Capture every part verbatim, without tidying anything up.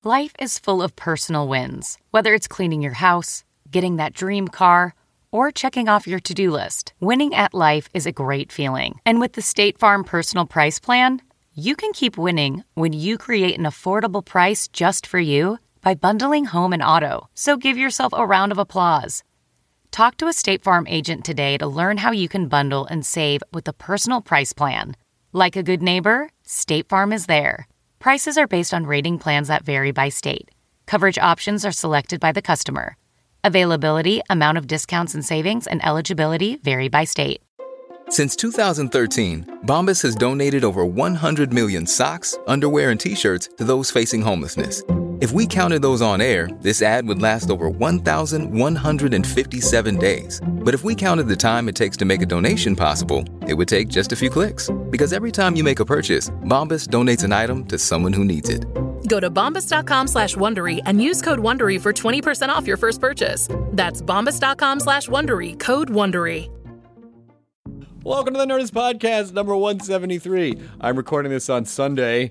Life is full of personal wins, whether it's cleaning your house, getting that dream car, or checking off your to-do list. Winning at life is a great feeling. And with the State Farm Personal Price Plan, you can keep winning when you create an affordable price just for you by bundling home and auto. So give yourself a round of applause. Talk to a State Farm agent today to learn how you can bundle and save with the Personal Price Plan. Like a good neighbor, State Farm is there. Prices are based on rating plans that vary by state. Coverage options are selected by the customer. Availability, amount of discounts and savings, and eligibility vary by state. Since two thousand thirteen, Bombas has donated over one hundred million socks, underwear, and T-shirts to those facing homelessness. If we counted those on air, this ad would last over one thousand one hundred fifty-seven days. But if we counted the time it takes to make a donation possible, it would take just a few clicks. Because every time you make a purchase, Bombas donates an item to someone who needs it. Go to bombas.com slash Wondery and use code Wondery for twenty percent off your first purchase. That's bombas.com slash Wondery, code Wondery. Welcome to the Nerdist Podcast, number one seventy-three. I'm recording this on Sunday.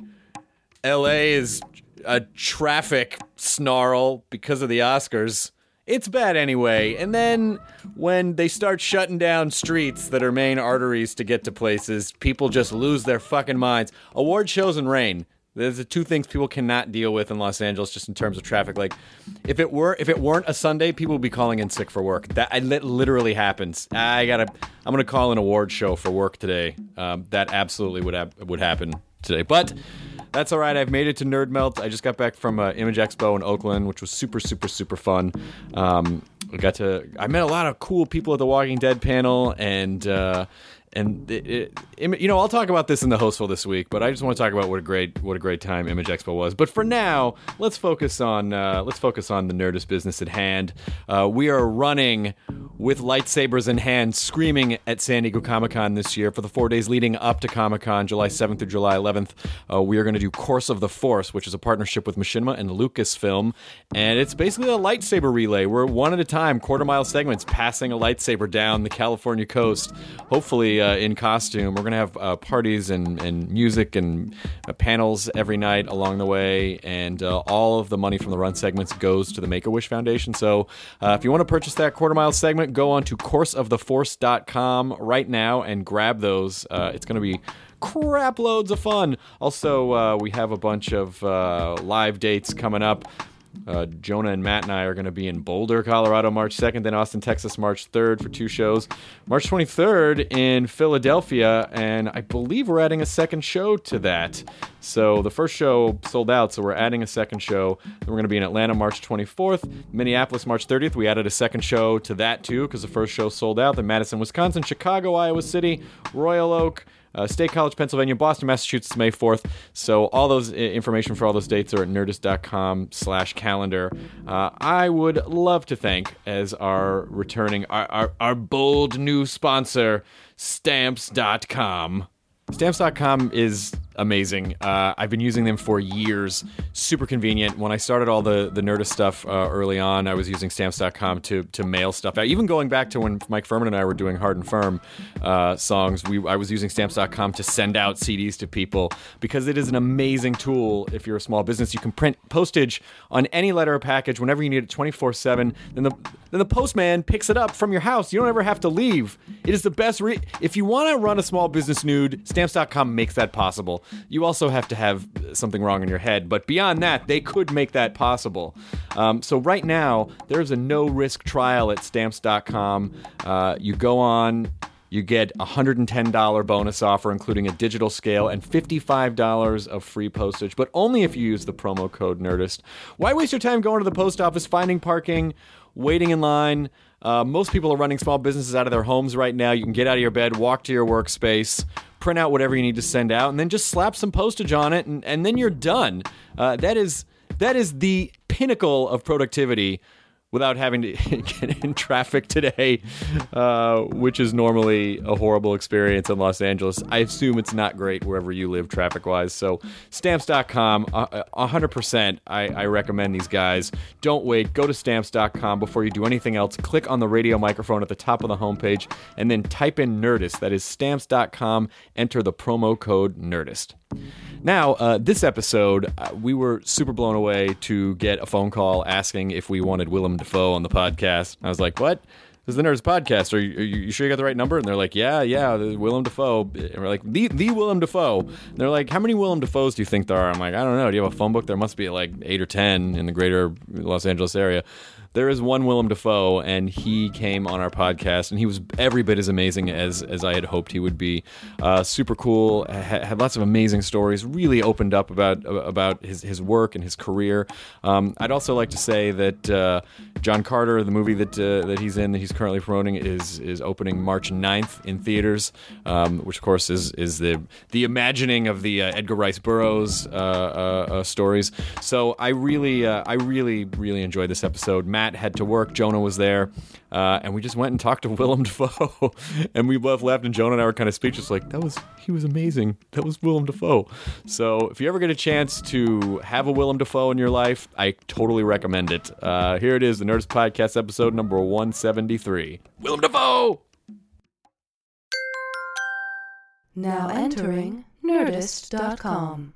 L A is a traffic snarl because of the Oscars. It's bad anyway. And then when they start shutting down streets that are main arteries to get to places, people just lose their fucking minds. Award shows and rain. There's the two things people cannot deal with in Los Angeles, just in terms of traffic. Like, if it were, if it weren't a Sunday, people would be calling in sick for work. That, that literally happens. I gotta, I'm gonna call an award show for work today. Um, that absolutely would have, would happen today. But that's all right. I've made it to Nerd Melt. I just got back from uh, Image Expo in Oakland, which was super, super, super fun. Um, I got to, I met a lot of cool people at the Walking Dead panel, and. Uh, And it, it, you know, I'll talk about this in the Hostful this week, but I just want to talk about what a great, what a great time Image Expo was. But for now, let's focus on, uh, let's focus on the Nerdist business at hand. Uh, we are running with lightsabers in hand, screaming at San Diego Comic-Con this year for the four days leading up to Comic-Con, July seventh through July eleventh. Uh, we are going to do Course of the Force, which is a partnership with Machinima and Lucasfilm, and it's basically a lightsaber relay. We're one at a time, quarter mile segments, passing a lightsaber down the California coast. Hopefully. Uh, in costume. We're going to have uh, parties and, and music and uh, panels every night along the way, and uh, all of the money from the run segments goes to the Make-A-Wish Foundation. So uh, if you want to purchase that quarter mile segment, go on to course of the force dot com right now and grab those. Uh, it's going to be crap loads of fun. Also, uh, we have a bunch of uh, live dates coming up. Uh, Jonah and Matt and I are going to be in Boulder, Colorado, March second, then Austin, Texas, March third for two shows. March twenty-third in Philadelphia, and I believe we're adding a second show to that. So the first show sold out, so we're adding a second show. Then we're going to be in Atlanta March twenty-fourth, Minneapolis March thirtieth. We added a second show to that too because the first show sold out. Then Madison, Wisconsin, Chicago, Iowa City, Royal Oak, Uh, State College, Pennsylvania, Boston, Massachusetts, May fourth. So all those I- information for all those dates are at nerdist.com slash calendar. Uh, I would love to thank, as our returning, our, our, our bold new sponsor, Stamps dot com. Stamps dot com is amazing. Uh, I've been using them for years. Super convenient. When I started all the, the Nerdist stuff uh, early on, I was using Stamps dot com to to mail stuff out. Even going back to when Mike Furman and I were doing Hard and Firm uh, songs, we I was using Stamps dot com to send out C Ds to people because it is an amazing tool if you're a small business. You can print postage on any letter or package whenever you need it twenty-four seven. Then the, then the postman picks it up from your house. You don't ever have to leave. It is the best. Re- if you want to run a small business nude, Stamps dot com makes that possible. You also have to have something wrong in your head, but beyond that, they could make that possible. Um, so right now, there's a no-risk trial at Stamps dot com. Uh, you go on, you get a one hundred ten dollars bonus offer, including a digital scale, and fifty-five dollars of free postage, but only if you use the promo code NERDIST. Why waste your time going to the post office, finding parking, waiting in line? Uh, most people are running small businesses out of their homes right now. You can get out of your bed, walk to your workspace, print out whatever you need to send out, and then just slap some postage on it, and, and then you're done. Uh, that is that is the pinnacle of productivity without having to get in traffic today, uh, which is normally a horrible experience in Los Angeles. I assume it's not great wherever you live traffic-wise. So Stamps dot com, uh, one hundred percent I, I recommend these guys. Don't wait. Go to Stamps dot com before you do anything else. Click on the radio microphone at the top of the homepage, and then type in Nerdist. That is Stamps dot com. Enter the promo code Nerdist. Now, uh, this episode, uh, we were super blown away to get a phone call asking if we wanted Willem Dafoe on the podcast. I was like, what? This is the Nerds Podcast. Are you, are you sure you got the right number? And they're like, yeah, yeah, the Willem Dafoe. And we're like, the the Willem Dafoe. And they're like, how many Willem Dafoes do you think there are? I'm like, I don't know. Do you have a phone book? There must be like eight or ten in the greater Los Angeles area. There is one Willem Dafoe, and he came on our podcast, and he was every bit as amazing as as I had hoped he would be. Uh, super cool, ha- had lots of amazing stories, really opened up about about his, his work and his career. Um, I'd also like to say that uh, John Carter, the movie that uh, that he's in, that he's currently promoting, is is opening March ninth in theaters, um, which of course is is the the imagining of the uh, Edgar Rice Burroughs uh, uh, uh, stories. So I really, uh, I really, really enjoyed this episode. Matt Matt had to work. Jonah was there. Uh, and we just went and talked to Willem Dafoe. And we both left, and Jonah and I were kind of speechless. Like, that was, he was amazing. That was Willem Dafoe. So if you ever get a chance to have a Willem Dafoe in your life, I totally recommend it. Uh, here it is, the Nerdist Podcast, episode number one seventy-three. Willem Dafoe! Now entering Nerdist dot com.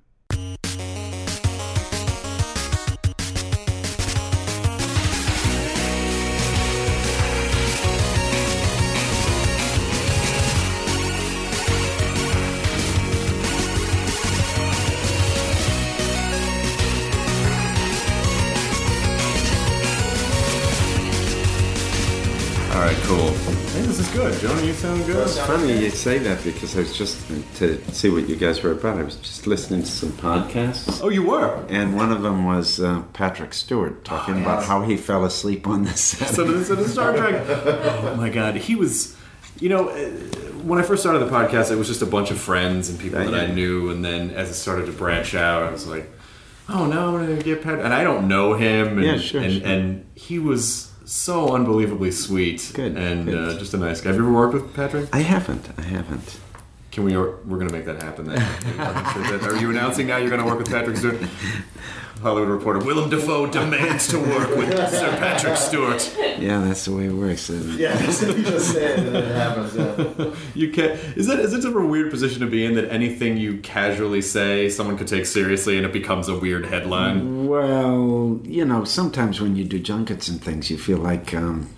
All right, cool. Hey, this is good. Jonah, you sound good. It's funny you say that because I was just, to see what you guys were about, I was just listening to some podcasts. Oh, you were? And one of them was uh, Patrick Stewart talking oh, yes. about how he fell asleep on the set. So the, so the Star Trek, oh my God, he was, you know, when I first started the podcast, it was just a bunch of friends and people that, that yeah. I knew, and then as it started to branch out, I was like, oh no, I'm going to get Patrick, and I don't know him, and, yeah, sure, and, sure. and he was so unbelievably sweet. Good. And good. Uh, just a nice guy. Have you ever worked with Patrick? I haven't. I haven't. Can we? We're going to make that happen then. Are you announcing now you're going to work with Patrick Stewart? Hollywood Reporter, Willem Dafoe demands to work with Sir Patrick Stewart. Yeah, that's the way it works. Yeah, you just say it and it happens. Yeah. You can't. Is that is it sort of a weird position to be in that anything you casually say someone could take seriously and it becomes a weird headline? Well, you know, sometimes when you do junkets and things, you feel like, um,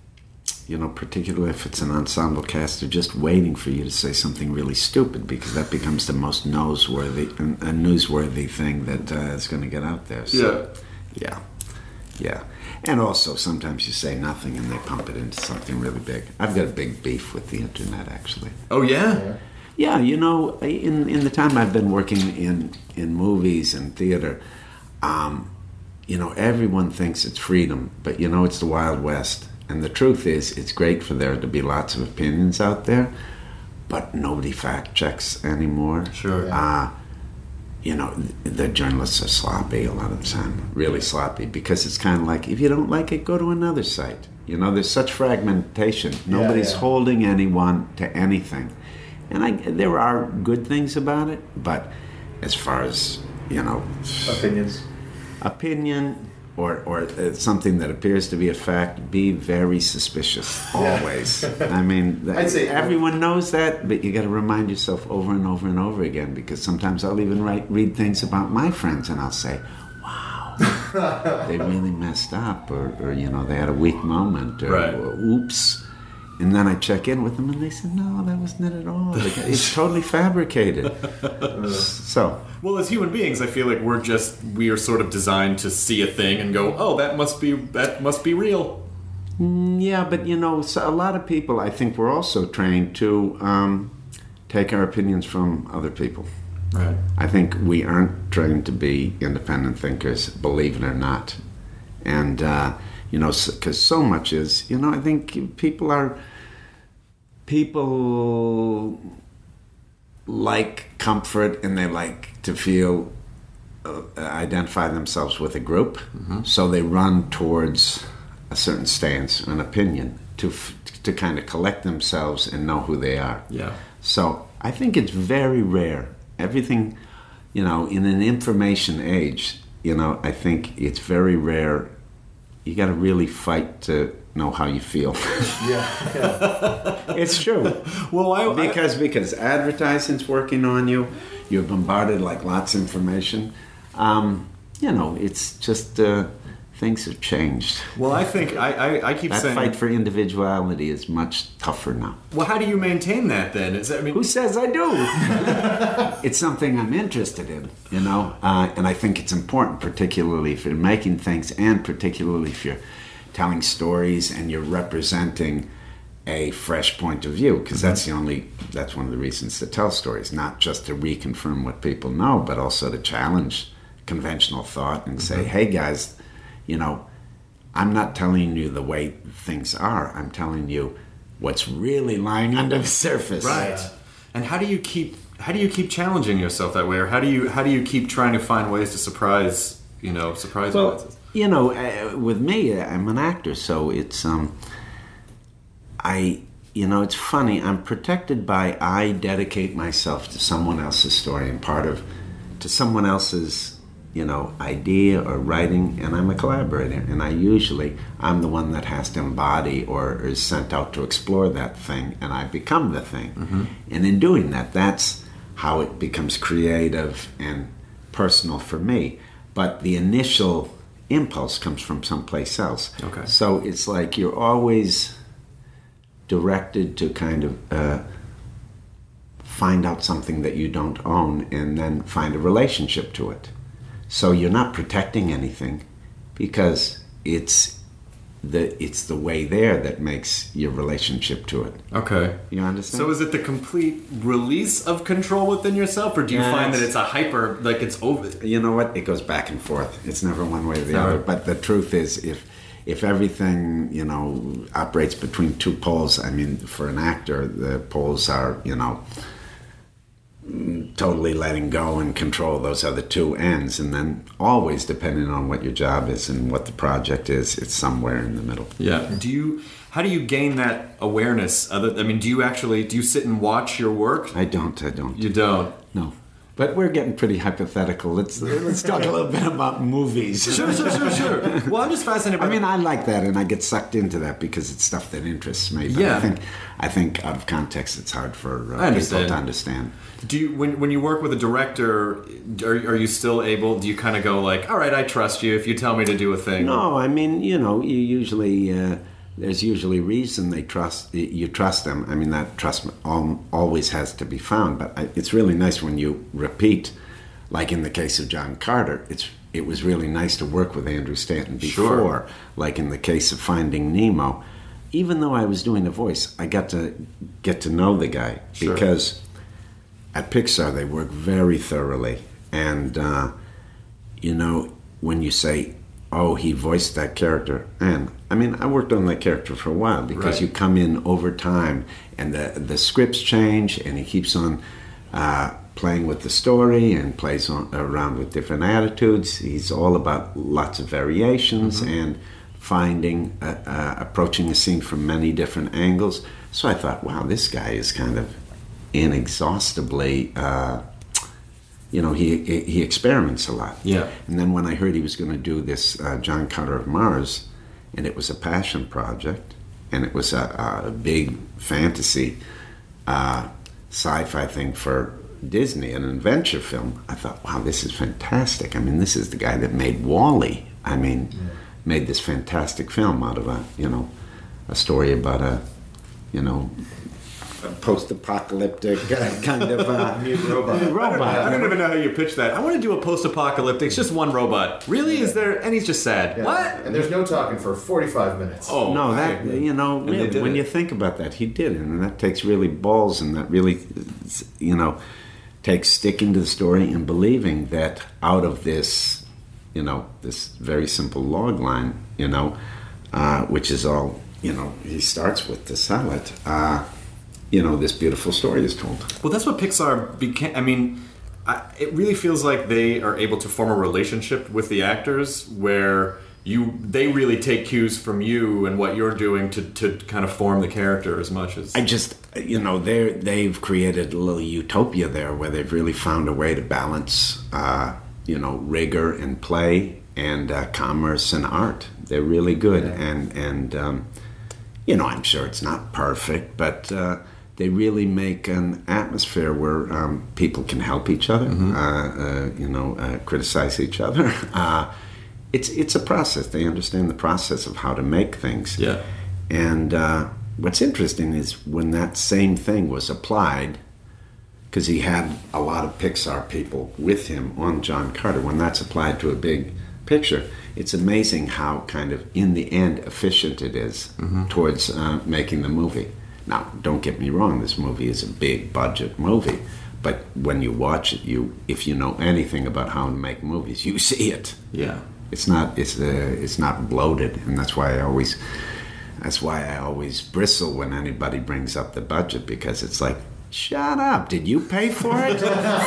you know, particularly if it's an ensemble cast, they're just waiting for you to say something really stupid because that becomes the most newsworthy, a newsworthy thing that uh, is going to get out there. So, yeah. Yeah. Yeah. And also, sometimes you say nothing and they pump it into something really big. I've got a big beef with the internet, actually. Oh, yeah? Yeah, you know, in in the time I've been working in, in movies and theater, um, you know, everyone thinks it's freedom, but, you know, it's the Wild West. And the truth is, it's great for there to be lots of opinions out there, but nobody fact checks anymore. Sure. Uh, you know, the journalists are sloppy a lot of the time, really sloppy, because it's kind of like, if you don't like it, go to another site. You know, there's such fragmentation. Nobody's yeah, yeah. holding anyone to anything. And I, there are good things about it, but as far as, you know... Opinions. Opinion... Or, or something that appears to be a fact, be very suspicious, always. Yeah. I mean, I'd say everyone knows that, but you got to remind yourself over and over and over again, because sometimes I'll even write, read things about my friends, and I'll say, wow, they really messed up, or, or, you know, they had a weak moment, or, right. or oops. And then I check in with them, and they said, no, that wasn't it at all. It's totally fabricated. So... Well, as human beings, I feel like we're just, we are sort of designed to see a thing and go, oh, that must be, that must be real. Mm, yeah, but, you know, so a lot of people, I think, we're also trained to um, take our opinions from other people. Right. I think we aren't trained to be independent thinkers, believe it or not. And, uh, you know, because so, so much is, you know, I think people are, people... like comfort and they like to feel uh, identify themselves with a group, mm-hmm. so they run towards a certain stance, an opinion, to f- to kind of collect themselves and know who they are. Yeah. So I think it's very rare. Everything, you know, in an information age, you know, I think it's very rare, you got to really fight to know how you feel. Yeah, yeah. It's true. Well, I, because because advertising's working on you. You're bombarded like lots of information. Um, you know, it's just uh, things have changed. well, I think I, I, I keep That saying. fight for individuality is much tougher now. Well, how do you maintain that then? Is that, I mean, Who says I do? It's something I'm interested in, you know, uh, and I think it's important, particularly if you're making things, and particularly if you're telling stories and you're representing a fresh point of view, because that's the only, that's one of the reasons to tell stories, not just to reconfirm what people know, but also to challenge conventional thought and say, hey guys, you know, I'm not telling you the way things are. I'm telling you what's really lying under the surface. right. And how do you keep how do you keep challenging yourself that way, or how do you how do you keep trying to find ways to surprise you know surprise Well, audiences? you know, uh, with me, I'm an actor, so it's um, I, you know, it's funny. I'm protected by I dedicate myself to someone else's story and part of to someone else's, you know, idea or writing, and I'm a collaborator, and I usually I'm the one that has to embody or is sent out to explore that thing, and I become the thing. Mm-hmm. And in doing that, that's how it becomes creative and personal for me. But the initial impulse comes from someplace else. Okay. So it's like you're always directed to kind of uh, find out something that you don't own and then find a relationship to it. So you're not protecting anything because it's the it's the way there that makes your relationship to it. Okay. You understand? So is it the complete release of control within yourself, or do you Yeah, find that it's- it's a hyper, like it's over? You know what? It goes back and forth. It's never one way or the All other. right. But the truth is, if if everything, you know, operates between two poles, I mean, for an actor, the poles are, you know, totally letting go and control those other two ends, and then always, depending on what your job is and what the project is, it's somewhere in the middle. Yeah. Do you? How do you gain that awareness? Other, I mean, do you actually do you sit and watch your work? I don't. I don't. You don't. No. But we're getting pretty hypothetical. Let's let's talk a little bit about movies. Sure, sure, sure, sure. Well, I'm just fascinated. By I mean, I like that, and I get sucked into that because it's stuff that interests me. But Yeah. I think, I think out of context, it's hard for uh, I people understand. to understand. Do you when when you work with a director, are, are you still able? Do you kind of go like, all right, I trust you if you tell me to do a thing? No, I mean, you know, you usually uh, there's usually reason they trust you trust them. I mean, that trust al- always has to be found. But I, it's really nice when you repeat, like in the case of John Carter. It's it was really nice to work with Andrew Stanton before, Sure. like in the case of Finding Nemo. Even though I was doing the voice, I got to get to know the guy Sure. because at Pixar they work very thoroughly, and uh, you know, when you say, "Oh, he voiced that character," and I mean, I worked on that character for a while because Right. you come in over time, and the the scripts change, and he keeps on uh, playing with the story and plays on, around with different attitudes. He's all about lots of variations and finding, uh, uh, approaching a scene from many different angles. So I thought, wow, this guy is kind of inexhaustibly, uh, you know, he, he he experiments a lot. Yeah. And then when I heard he was going to do this uh, John Carter of Mars, and it was a passion project, and it was a, a big fantasy uh, sci-fi thing for Disney, an adventure film, I thought, wow, this is fantastic. I mean, this is the guy that made WALL-E. I mean, yeah. made this fantastic film out of a, you know, a story about a, you know, a post-apocalyptic uh, kind of uh, robot. robot. I don't even know how you pitch that. I want to do a post-apocalyptic. It's just one robot. Really? Is there? And he's just sad. Yeah. What? And there's no talking for forty-five minutes. Oh No, that, I- you know, And they really, did when it. you think about that, he did it, and that takes really balls, and that really, you know, takes sticking to the story and believing that out of this, you know, this very simple log line, you know, uh, which is all, you know, he starts with to sell it, uh, you know, this beautiful story is told. Well, that's what Pixar became. I mean, I, it really feels like they are able to form a relationship with the actors where you they really take cues from you and what you're doing to, to kind of form the character as much as... I just, you know, they they've created a little utopia there where they've really found a way to balance, uh, you know, rigor and play and uh, commerce and art. They're really good, and and um, you know, I'm sure it's not perfect, but uh, they really make an atmosphere where um, people can help each other, mm-hmm. uh, uh, you know, uh, criticize each other. Uh, it's it's a process. They understand the process of how to make things. Yeah. And uh, what's interesting is when that same thing was applied, because he had a lot of Pixar people with him on John Carter, when that's applied to a big picture, it's amazing how kind of, in the end, efficient it is mm-hmm. towards uh, making the movie. Now, don't get me wrong, this movie is a big budget movie, but when you watch it, you if you know anything about how to make movies, you see it. Yeah. It's not it's uh, it's not bloated, and that's why I always that's why I always bristle when anybody brings up the budget, because it's like, shut up, did you pay for it?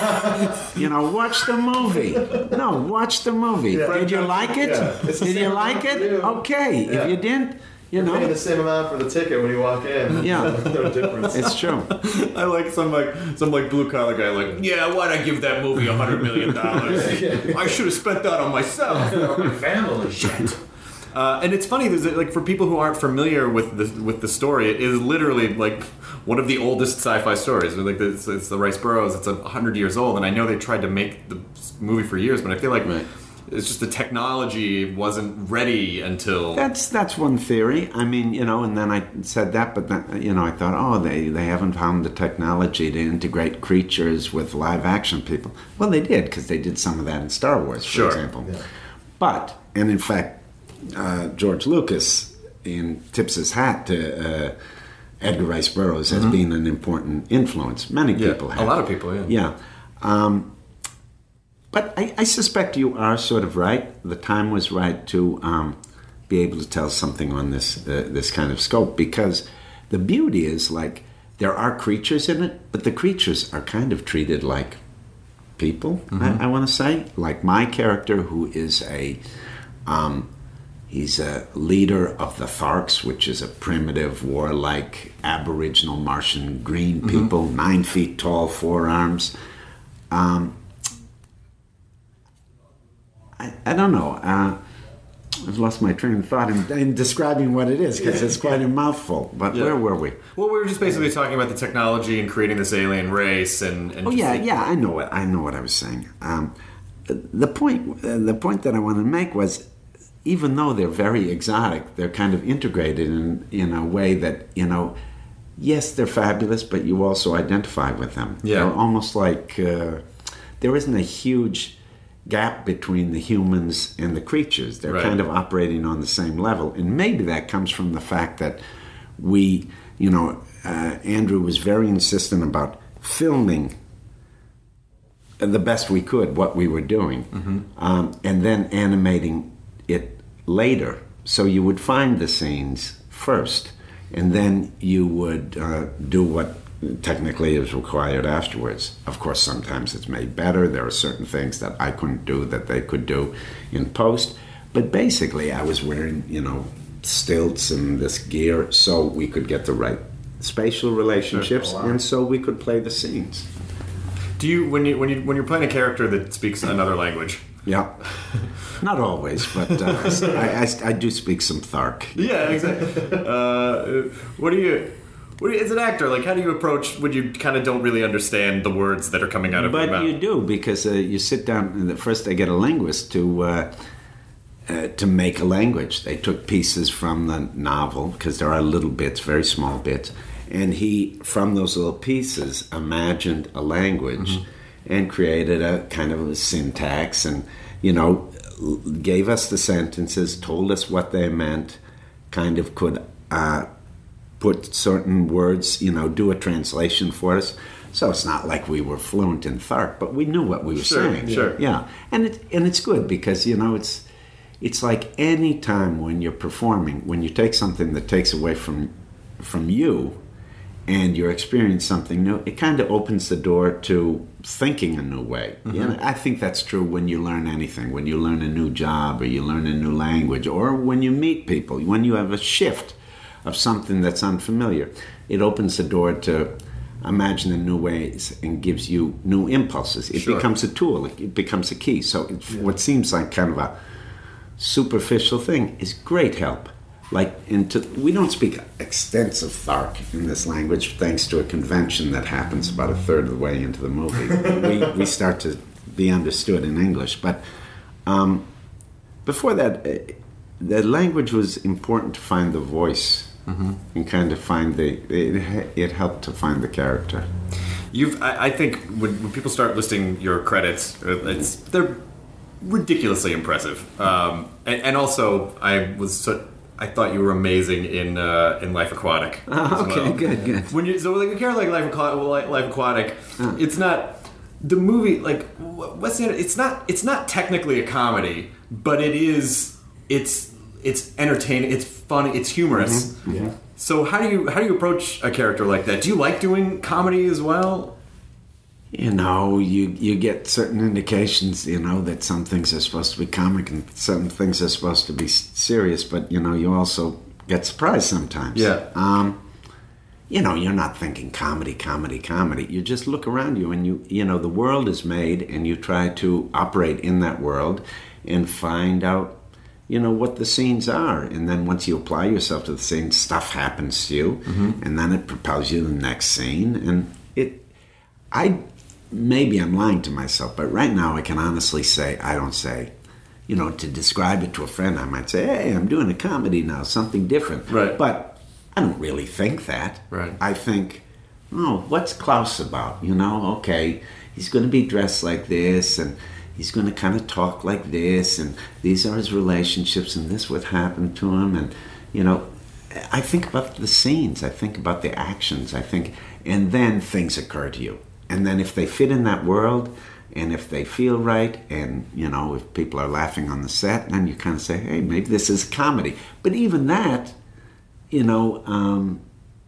You know, watch the movie. No, watch the movie. Yeah. Did you like it? Yeah. Did you like it? Okay. Yeah. If you didn't, you You're know. paying the same amount for the ticket when you walk in. Yeah. No difference. It's true. I like some like some like blue collar guy like, yeah, why'd I give that movie a hundred million dollars? I should have spent that on myself. On my family. Shit. Uh, and it's funny, there's like for people who aren't familiar with the with the story, it is literally like one of the oldest sci-fi stories. Like it's, it's the Rice Burroughs. It's a hundred years old, and I know they tried to make the movie for years, but I feel like right. it's just the technology wasn't ready until. That's that's one theory. I mean, you know, and then I said that, but then you know, I thought, oh, they they haven't found the technology to integrate creatures with live action people. Well, they did, because they did some of that in Star Wars, for sure. example. Yeah. But and in fact. Uh, George Lucas in tips his hat to uh, Edgar Rice Burroughs as mm-hmm. being an important influence. Many yeah, people have. A lot of people, yeah. Yeah. Um, but I, I suspect you are sort of right. The time was right to um, be able to tell something on this uh, this kind of scope, because the beauty is, like, there are creatures in it, but the creatures are kind of treated like people, mm-hmm. I, I want to say. Like my character, who is a... Um, He's a leader of the Tharks, which is a primitive, warlike, aboriginal Martian green people, mm-hmm. nine feet tall, four arms. Um, I, I don't know. Uh, I've lost my train of thought in, in describing what it is, because it's quite a mouthful. But yeah. Where were we? Well, we were just basically talking about the technology and creating this alien race. And, and oh just yeah, like, yeah. I know what I know what I was saying. Um, the point, uh, the point that I wanted to make was, even though they're very exotic, they're kind of integrated in in a way that, you know, yes, they're fabulous, but you also identify with them. Yeah. They're almost like uh, there isn't a huge gap between the humans and the creatures. They're right. kind of operating on the same level, and maybe that comes from the fact that we, you know, uh, Andrew was very insistent about filming the best we could what we were doing, mm-hmm. um, and then animating it later. So you would find the scenes first, and then you would uh, do what technically is required afterwards. Of course, sometimes it's made better. There are certain things that I couldn't do that they could do in post. But basically, I was wearing, you know, stilts and this gear so we could get the right spatial relationships, and so we could play the scenes. Do you when you when you when you're playing a character that speaks another language? Yeah, not always, but uh, I, I, I do speak some Thark. Yeah, exactly. Uh, what do you? What do you, as an actor, like, how do you approach when you kind of don't really understand the words that are coming out of but your mouth? But you do, because uh, you sit down and first they get a linguist to uh, uh, to make a language. They took pieces from the novel, because there are little bits, very small bits, and he, from those little pieces, imagined a language. Mm-hmm. And created a kind of a syntax, and, you know, gave us the sentences, told us what they meant, kind of could uh, put certain words, you know, do a translation for us. So it's not like we were fluent in Thark, but we knew what we were sure, saying. Sure. Yeah, and it and it's good, because, you know, it's it's like any time when you're performing, when you take something that takes away from from you, and you're experiencing something new, it kind of opens the door to thinking a new way. Mm-hmm. You know, I think that's true when you learn anything, when you learn a new job, or you learn a new language, or when you meet people, when you have a shift of something that's unfamiliar. It opens the door to imagine in new ways and gives you new impulses. It sure. becomes a tool, it becomes a key. So it, yeah. what seems like kind of a superficial thing is great help. Like, into, we don't speak extensive Thark in this language thanks to a convention that happens about a third of the way into the movie. we, we start to be understood in English. But um, before that, uh, the language was important to find the voice mm-hmm. and kind of find the, it, it helped to find the character. You've, I, I think when, when people start listing your credits, it's, they're ridiculously impressive. Um, and, and also, I was so, I thought you were amazing in uh, in Life Aquatic. Oh, okay, well. good, good. When you so like a character like Life Aquatic, Life Aquatic, uh. it's not the movie like what's the, it's not it's not technically a comedy, but it is it's it's entertaining, it's funny, it's humorous. Mm-hmm. Yeah. So how do you how do you approach a character like that? Do you like doing comedy as well? You know, you you get certain indications, you know, that some things are supposed to be comic and some things are supposed to be serious, but, you know, you also get surprised sometimes. Yeah. Um, you know, you're not thinking comedy, comedy, comedy. You just look around you and, you you know, the world is made and you try to operate in that world and find out, you know, what the scenes are. And then once you apply yourself to the scene, stuff happens to you, mm-hmm. and then it propels you to the next scene. And it, I... Maybe I'm lying to myself, but right now I can honestly say, I don't say, you know, to describe it to a friend, I might say, hey, I'm doing a comedy now, something different. Right. But I don't really think that. Right. I think, oh, what's Klaus about? You know, okay, he's going to be dressed like this, and he's going to kind of talk like this, and these are his relationships, and this would happen to him, and, you know, I think about the scenes, I think about the actions, I think, and then things occur to you. And then if they fit in that world, and if they feel right, and, you know, if people are laughing on the set, then you kind of say, hey, maybe this is a comedy. But even that, you know, um,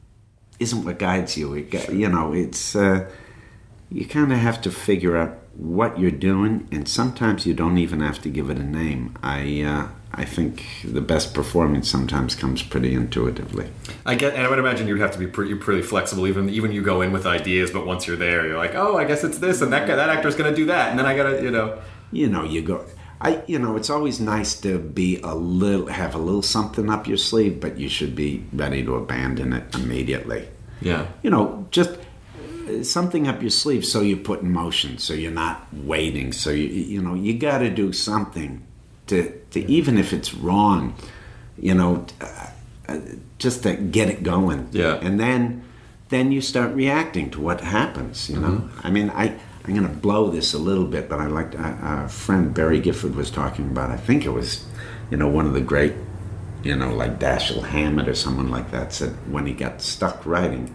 isn't what guides you. It, you know, it's, uh, you kind of have to figure out what you're doing, and sometimes you don't even have to give it a name. I, uh, I think the best performance sometimes comes pretty intuitively. I get, and I would imagine you'd have to be pretty, pretty flexible. Even even you go in with ideas, but once you're there, you're like, oh, I guess it's this, and that guy, that actor's going to do that, and then I got to, you know, you know, you go. I, you know, it's always nice to be a little, have a little something up your sleeve, but you should be ready to abandon it immediately. Yeah. You know, just something up your sleeve, so you put in motion, so you're not waiting. So you, you know, you got to do something. To, to even if it's wrong, you know, uh, just to get it going. Yeah. And then then you start reacting to what happens, you know. Mm-hmm. I mean, I, I'm going to blow this a little bit, but I like our friend Barry Gifford was talking about, I think it was, you know, one of the great, you know, like Dashiell Hammett or someone like that said when he got stuck writing,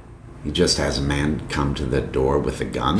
he just has a man come to the door with a gun.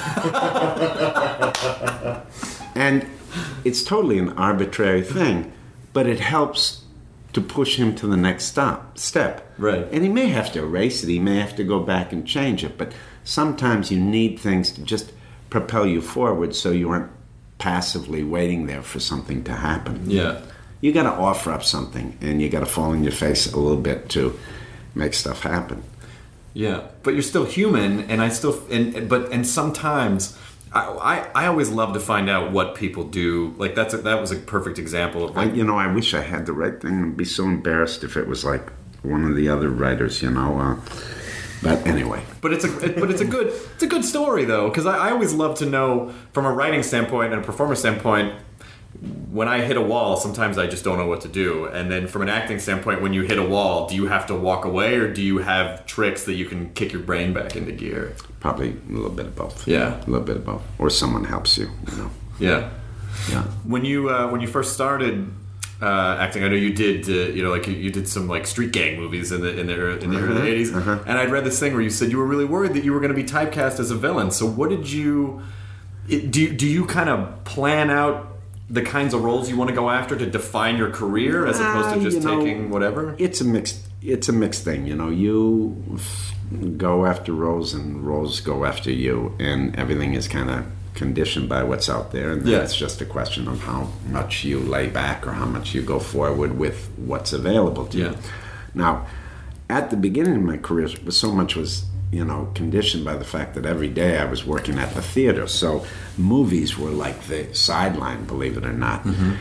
And it's totally an arbitrary thing, but it helps to push him to the next stop, step. Right. And he may have to erase it, he may have to go back and change it, but sometimes you need things to just propel you forward so you aren't passively waiting there for something to happen. Yeah. You got to offer up something, and you got to fall in your face a little bit to make stuff happen. Yeah, but you're still human, and I still, and but and sometimes I, I, I always love to find out what people do. Like that's a, that was a perfect example of. Like, I, you know, I wish I had the right thing. I'd be so embarrassed if it was like one of the other writers. You know, uh, but anyway. But it's a it, but it's a good it's a good story though, because I, I always love to know from a writing standpoint and a performance standpoint. When I hit a wall, sometimes I just don't know what to do. And then from an acting standpoint, when you hit a wall, do you have to walk away, or do you have tricks that you can kick your brain back into gear? Probably a little bit of both. Yeah. A little bit of both. Or someone helps you, you know. Yeah. Yeah. When you uh, when you first started uh, acting, I know you did uh, you know like you, you did some like street gang movies in the in the, in the uh-huh. early eighties, uh-huh. and I'd read this thing where you said you were really worried that you were going to be typecast as a villain. So what did you it, do? Do you kind of plan out the kinds of roles you want to go after to define your career, as opposed to just uh, you know, taking whatever? It's a mixed. It's a mixed thing. You know, you go after roles, and roles go after you, and everything is kind of conditioned by what's out there, and then yeah. it's just a question of how much you lay back or how much you go forward with what's available to yeah. you. Now, at the beginning of my career, so much was, you know, conditioned by the fact that every day I was working at the theater. So movies were like the sideline, believe it or not. Mm-hmm.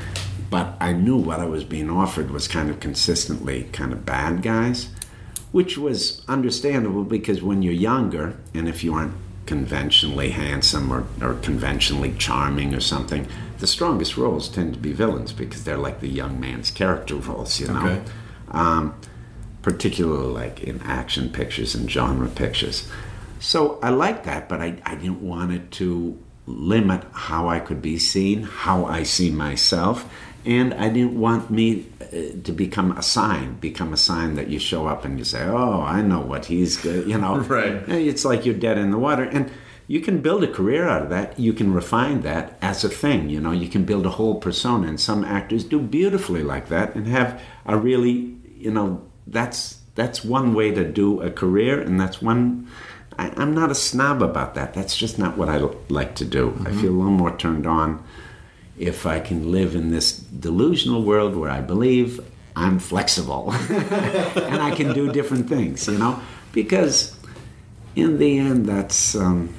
but I knew what I was being offered was kind of consistently kind of bad guys, which was understandable because when you're younger, and if you aren't conventionally handsome or, or conventionally charming or something, the strongest roles tend to be villains because they're like the young man's character roles, you know? Okay. Um, particularly like in action pictures and genre pictures. So I liked that, but I, I didn't want it to limit how I could be seen, how I see myself, and I didn't want me uh, to become a sign, become a sign that you show up and you say, oh, I know what he's good, you know. Right. It's like you're dead in the water. And you can build a career out of that. You can refine that as a thing, you know. You can build a whole persona, and some actors do beautifully like that and have a really, you know, that's that's one way to do a career, and that's one... I, I'm not a snob about that. That's just not what I like to do. Mm-hmm. I feel a little more turned on if I can live in this delusional world where I believe I'm flexible and I can do different things, you know? Because in the end, that's, um,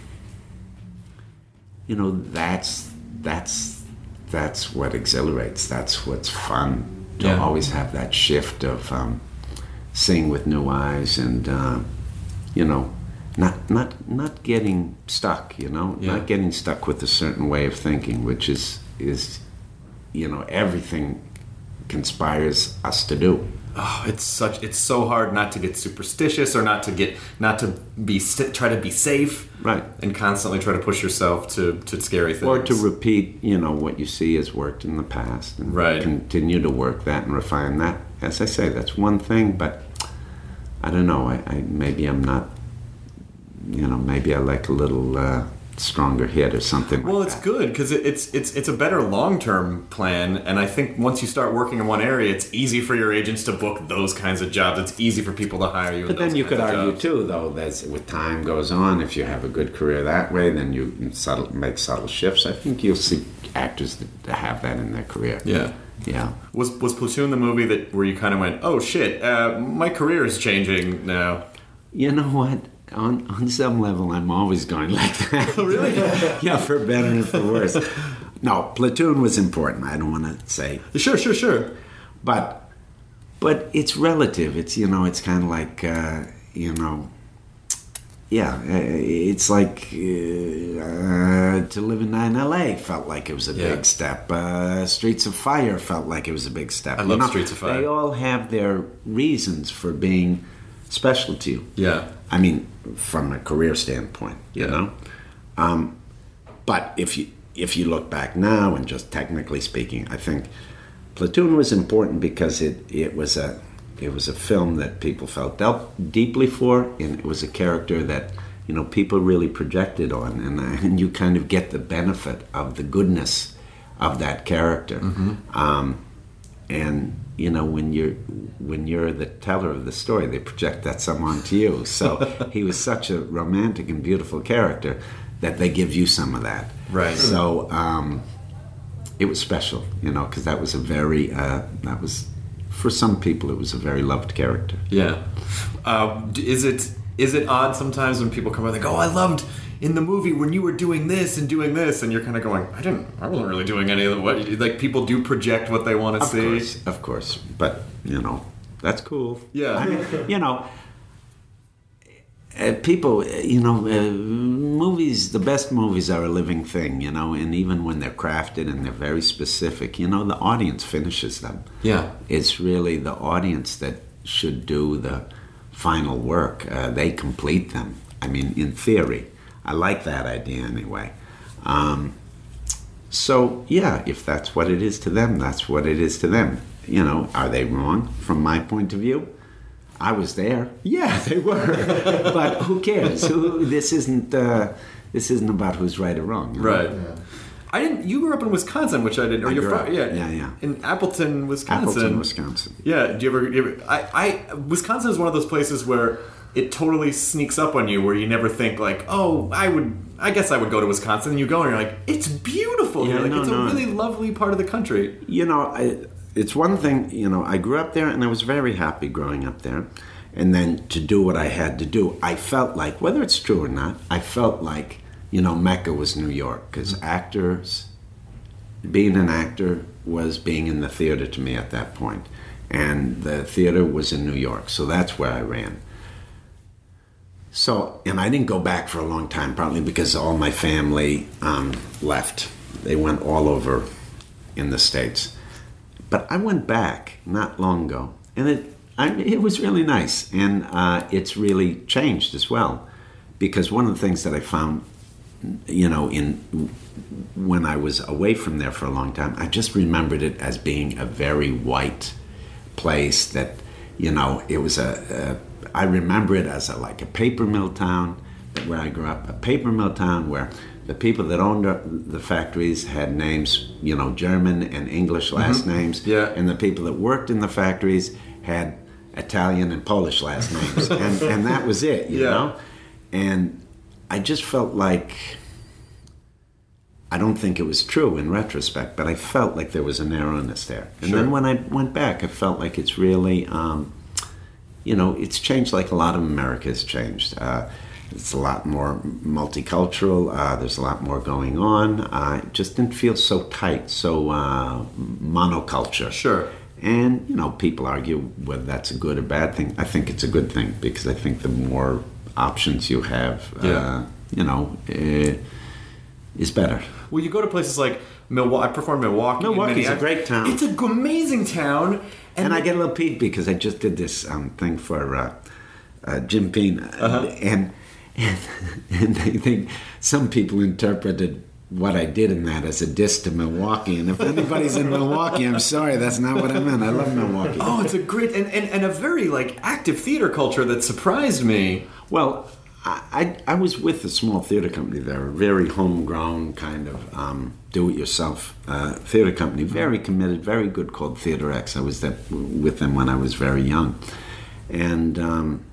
you know, that's, that's, that's what exhilarates. That's what's fun, to Yeah. always have that shift of um, seeing with new eyes and, uh, you know, Not not not getting stuck, you know, Yeah. not getting stuck with a certain way of thinking, which is is, you know, everything conspires us to do. Oh, it's such it's so hard not to get superstitious or not to get not to be try to be safe, Right. and constantly try to push yourself to, to scary things, Or to repeat, you know, what you see has worked in the past, and Right. continue to work that and refine that. As I say, that's one thing, but I don't know. I, I maybe I'm not. You know, maybe I like a little uh, stronger hit or something. Well, like it's that. good because it, it's it's it's a better long term plan, and I think once you start working in one area, it's easy for your agents to book those kinds of jobs. It's easy for people to hire you. But in then those you could kinds of argue jobs. too, though, that with time goes on, if you have a good career that way, then you can subtle, make subtle shifts. I think you'll see actors that, that have that in their career. Yeah. Yeah. Was was Platoon the movie that where you kind of went, oh shit, uh, my career is changing now? You know what? On on some level, I'm always going like that. Oh, really? Yeah, for better and for worse. No, Platoon was important. I don't want to say, Sure, sure, sure. but but it's relative. It's you know, it's kind of like uh, you know, yeah, uh, it's like uh, to live in L A felt like it was a Yeah. big step. Uh, Streets of Fire felt like it was a big step. I You love know, Streets of Fire. They all have their reasons for being special to you. Yeah. I mean, from a career standpoint, you Yeah. know. Um, but if you if you look back now, and just technically speaking, I think Platoon was important because it it was a it was a film that people felt dealt deeply for, and it was a character that you know people really projected on, and and you kind of get the benefit of the goodness of that character. Mm-hmm. Um, and you know when you're when you're the teller of the story, they project that some onto you. So he was such a romantic and beautiful character that they give you some of that. Right. So um, it was special, you know, because that was a very uh, that was for some people it was a very loved character. Yeah. Uh, d- is it is it odd sometimes when people come out and they go, oh, I loved in the movie when you were doing this and doing this, and you're kind of going, I didn't, I wasn't really doing any of the what. Like people do project what they want to Of see. course, of course, but you know that's cool. Yeah. I mean, you know. Uh, people, uh, you know, uh, movies, the best movies are a living thing, you know, and even when they're crafted and they're very specific, you know, the audience finishes them. Yeah. It's really the audience that should do the final work. Uh, they complete them. I mean, in theory. I like that idea anyway. Um, so, yeah, if that's what it is to them, that's what it is to them. You know, are they wrong from my point of view? I was there. Yeah, they were. But who cares? Who, this isn't. Uh, this isn't about who's right or wrong. you know? Right. I didn't. You grew up in Wisconsin, which I didn't. Or I you're grew from? up- Yeah. yeah, yeah. In Appleton, Wisconsin. Appleton, Wisconsin. Yeah. Do you ever? You ever I, I. Wisconsin is one of those places where it totally sneaks up on you, where you never think like, oh, I would. I guess I would go to Wisconsin. And you go and you're like, it's beautiful. Yeah, You're like, no, it's no. a really lovely part of the country. You know, I, it's one thing. You know, I grew up there, and I was very happy growing up there. And then to do what I had to do, I felt like, whether it's true or not, I felt like, you know, Mecca was New York, because actors being an actor was being in the theater to me at that point. And the theater was in New York, so that's where I ran. So, and I didn't go back for a long time, probably because all my family um, left. They went all over in the States. But I went back not long ago, and it I, it was really nice. And uh, it's really changed as well, because one of the things that I found, you know, in when I was away from there for a long time, I just remembered it as being a very white place that, you know, it was a, a I remember it as a, like a paper mill town where I grew up, a paper mill town where the people that owned the factories had names, you know, German and English last mm-hmm. names, yeah. and the people that worked in the factories had Italian and Polish last names, and, and that was it, you yeah. know? And I just felt like, I don't think it was true in retrospect, but I felt like there was a narrowness there. And sure. then when I went back, I felt like it's really, um, you know, it's changed like a lot of America has changed. Uh, it's a lot more multicultural. Uh, there's a lot more going on. Uh, it just didn't feel so tight, so uh, monoculture. Sure. And, you know, people argue whether that's a good or bad thing. I think it's a good thing, because I think the more options you have, yeah. uh, you know, uh, is better. Well, you go to places like Milwaukee. I performed in Milwaukee. Milwaukee's a great town. It's an amazing town. And, and I get a little peeved because I just did this um, thing for uh, uh, Jim Beam, uh-huh. and, and and I think some people interpreted what I did in that as a diss to Milwaukee. And if anybody's in Milwaukee, I'm sorry, that's not what I meant. I love Milwaukee. Oh, it's a great and, and, and a very like active theater culture that surprised me. Well, I, I, I was with a small theater company there, a very homegrown kind of um, do-it-yourself uh, theater company, very committed, very good, called Theater X. I was there with them when I was very young. And um,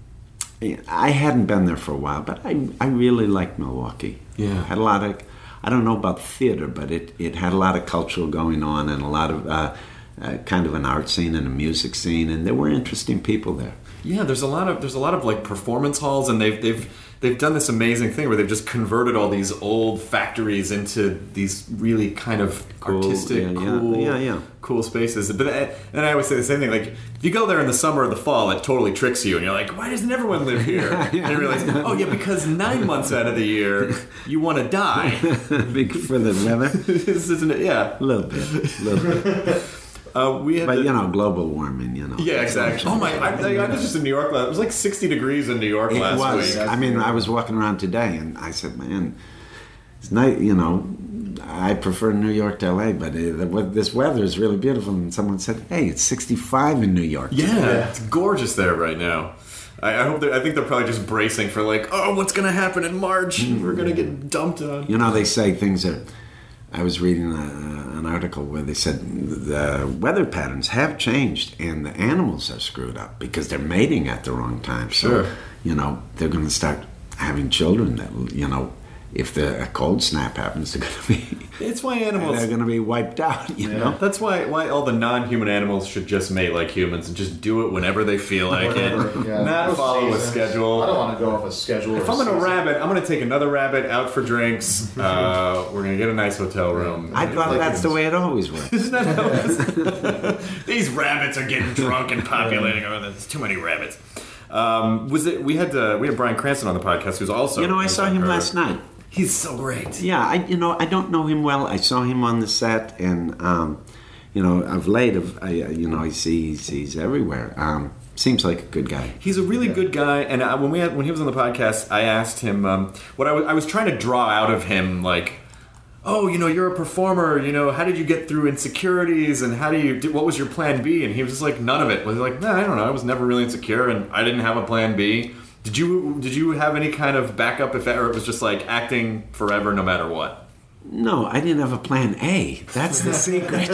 I hadn't been there for a while, but I, I really liked Milwaukee. Yeah. Had a lot of, I don't know about theater, but it, it had a lot of cultural going on and a lot of uh, uh, kind of an art scene and a music scene, and there were interesting people there. Yeah, there's a lot of there's a lot of like performance halls, and they've they've they've done this amazing thing where they've just converted all these old factories into these really kind of Cool, artistic, yeah, yeah, cool, yeah, yeah. cool spaces. But then, and I always say the same thing: like if you go there in the summer or the fall, it totally tricks you, and you're like, why doesn't everyone live here? Yeah, yeah. And you realize, oh yeah, because nine months out of the year you want to die. Big for the weather. This isn't it? Yeah, a little bit, a little bit. Uh, we had but the, you know, global warming. You know. Yeah, exactly. Oh my! I, I was just in New York. It was like sixty degrees in New York It last was. week. I mean, I was walking around today, and I said, "Man, it's nice." You know, I prefer New York to L A, but uh, this weather is really beautiful. And someone said, "Hey, it's sixty-five in New York." Yeah, yeah. It's gorgeous there right now. I, I hope. I think they're probably just bracing for like, oh, what's going to happen in March? Mm-hmm. We're going to get dumped on. You know, they say things are. I was reading a, an article where they said the weather patterns have changed and the animals are screwed up because they're mating at the wrong time. So, sure. you know, they're going to start having children that, you know, if the a cold snap happens, they're going to be. It's why animals. They're going to be wiped out. You yeah. know. That's why why all the non-human animals should just mate like humans and just do it whenever they feel like Whatever, it. yeah. Not No follow a seasons. schedule. I don't want to go off a schedule. If or I'm in a season. rabbit, I'm going to take another rabbit out for drinks. uh, we're going to get a nice hotel room. I thought Like that's the it's- way it always works. Isn't that how it is? These rabbits are getting drunk and populating. Oh, there's too many rabbits. Um, was it? We had uh, we had Bryan Cranston on the podcast, who's also. You know, I saw him last night. He's so great. Yeah, I you know I don't know him well. I saw him on the set, and um, you know of late, of I, you know I see he's, he's everywhere. Um, seems like a good guy. He's a really good guy, and I, when we had, when he was on the podcast, I asked him um, what I was, I was trying to draw out of him, like, oh, you know, you're a performer. You know, how did you get through insecurities, and how do you? Do, what was your plan B? And he was just like, none of it. Was like, nah, I don't know. I was never really insecure, and I didn't have a plan B. Did you did you have any kind of backup if or it was just like acting forever no matter what? No, I didn't have a plan A. That's the secret.